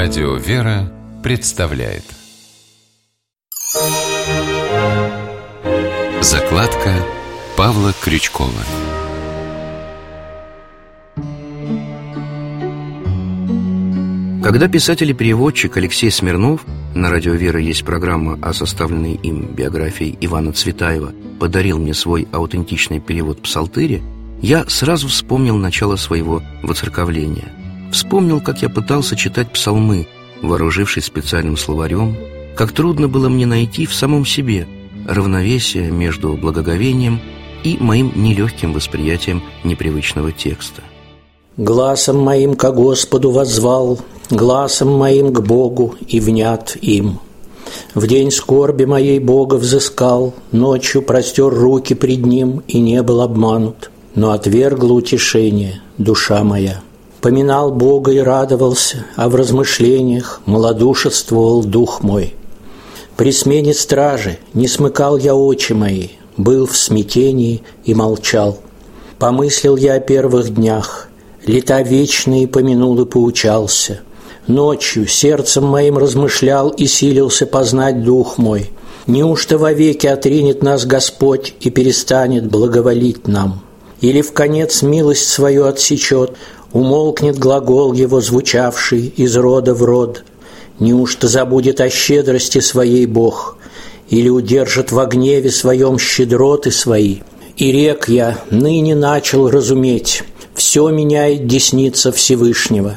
Радио «Вера» представляет закладка Павла Крючкова. Когда писатель и переводчик Алексей Смирнов, на радио «Вера» есть программа о составленной им биографии Ивана Цветаева, подарил мне свой аутентичный перевод псалтыри, я сразу вспомнил начало своего воцерковления. Вспомнил, как я пытался читать псалмы, вооружившись специальным словарем, как трудно было мне найти в самом себе равновесие между благоговением и моим нелегким восприятием непривычного текста. «Гласом моим ко Господу воззвал, гласом моим к Богу и внят им. В день скорби моей Бога взыскал, ночью простер руки пред Ним и не был обманут, но отвергла утешение душа моя. Поминал Бога и радовался, а в размышлениях малодушествовал дух мой. При смене стражи не смыкал я очи мои, был в смятении и молчал. Помыслил я о первых днях, лета вечные помянул и поучался. Ночью сердцем моим размышлял и силился познать дух мой. Неужто вовеки отринет нас Господь и перестанет благоволить нам? Или вконец милость свою отсечет, умолкнет глагол его, звучавший из рода в род? Неужто забудет о щедрости своей Бог? Или удержит во гневе своем щедроты свои? И рек я ныне начал разуметь, все меняет десница Всевышнего».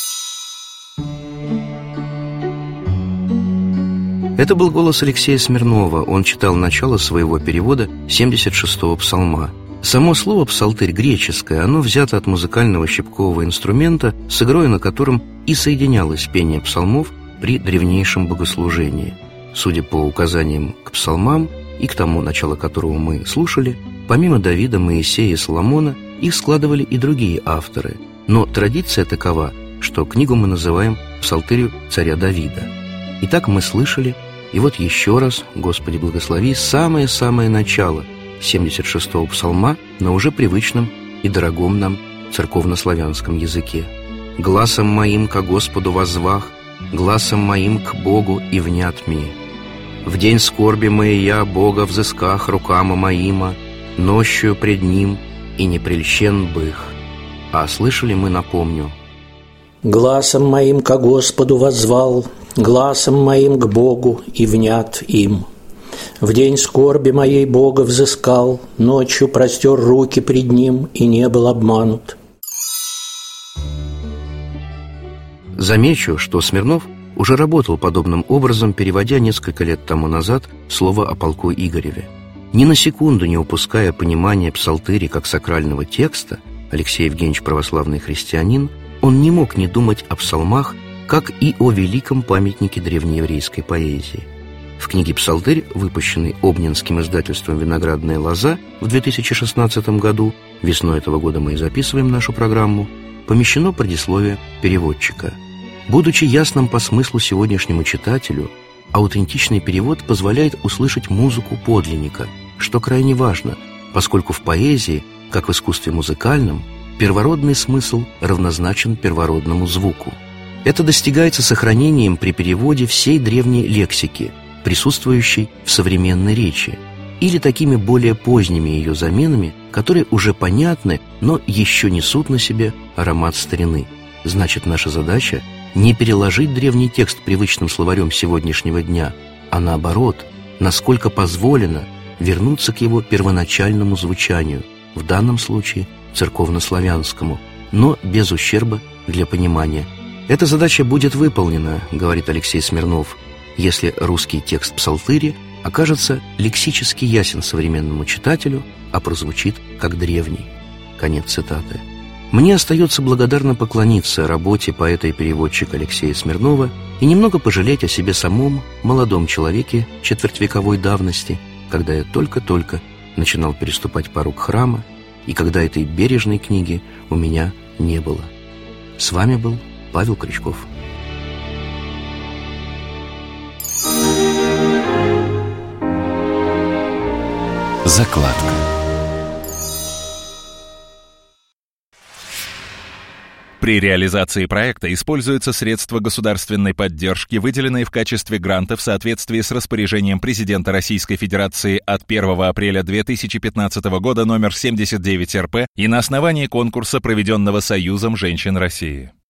Это был голос Алексея Смирнова. Он читал начало своего перевода 76-го псалма. Само слово «псалтырь» греческое, оно взято от музыкального щипкового инструмента, с игрой на котором и соединялось пение псалмов при древнейшем богослужении. Судя по указаниям к псалмам и к тому, начало которого мы слушали, помимо Давида, Моисея и Соломона, их складывали и другие авторы. Но традиция такова, что книгу мы называем «Псалтырью царя Давида». Итак, мы слышали, и вот еще раз, Господи благослови, самое-самое начало 76-го псалма на уже привычном и дорогом нам церковнославянском языке. «Гласом моим ко Господу воззвах, гласом моим к Богу и внят мне. В день скорби моей я Бога взысках рукама моима, нощью пред Ним и не прельщен бых». А слышали мы, напомню: «Гласом моим ко Господу воззвал, гласом моим к Богу и внят им. В день скорби моей Бога взыскал, ночью простер руки пред Ним и не был обманут». Замечу, что Смирнов уже работал подобным образом, переводя несколько лет тому назад слово о полку Игореве. Ни на секунду не упуская понимания псалтыри как сакрального текста, Алексей Евгеньевич православный христианин, он не мог не думать о псалмах, как и о великом памятнике древнееврейской поэзии. В книге «Псалтырь», выпущенной Обнинским издательством «Виноградная лоза» в 2016 году, весной этого года мы и записываем нашу программу, помещено предисловие переводчика. Будучи ясным по смыслу сегодняшнему читателю, аутентичный перевод позволяет услышать музыку подлинника, что крайне важно, поскольку в поэзии, как в искусстве музыкальном, первородный смысл равнозначен первородному звуку. Это достигается сохранением при переводе всей древней лексики, присутствующей в современной речи, или такими более поздними ее заменами, которые уже понятны, но еще несут на себе аромат старины. Значит, наша задача – не переложить древний текст привычным словарем сегодняшнего дня, а наоборот, насколько позволено, вернуться к его первоначальному звучанию, в данном случае церковнославянскому, но без ущерба для понимания. Эта задача будет выполнена, говорит Алексей Смирнов, если русский текст псалтыри окажется лексически ясен современному читателю, а прозвучит как древний. Конец цитаты. Мне остается благодарно поклониться работе поэта и переводчика Алексея Смирнова и немного пожалеть о себе самом, молодом человеке четвертьвековой давности, когда я только-только начинал переступать порог храма и когда этой бережной книги у меня не было. С вами был Павел Крючков. Закладка. При реализации проекта используются средства государственной поддержки, выделенные в качестве гранта в соответствии с распоряжением президента Российской Федерации от 1 апреля 2015 года номер 79 РП и на основании конкурса, проведенного Союзом женщин России.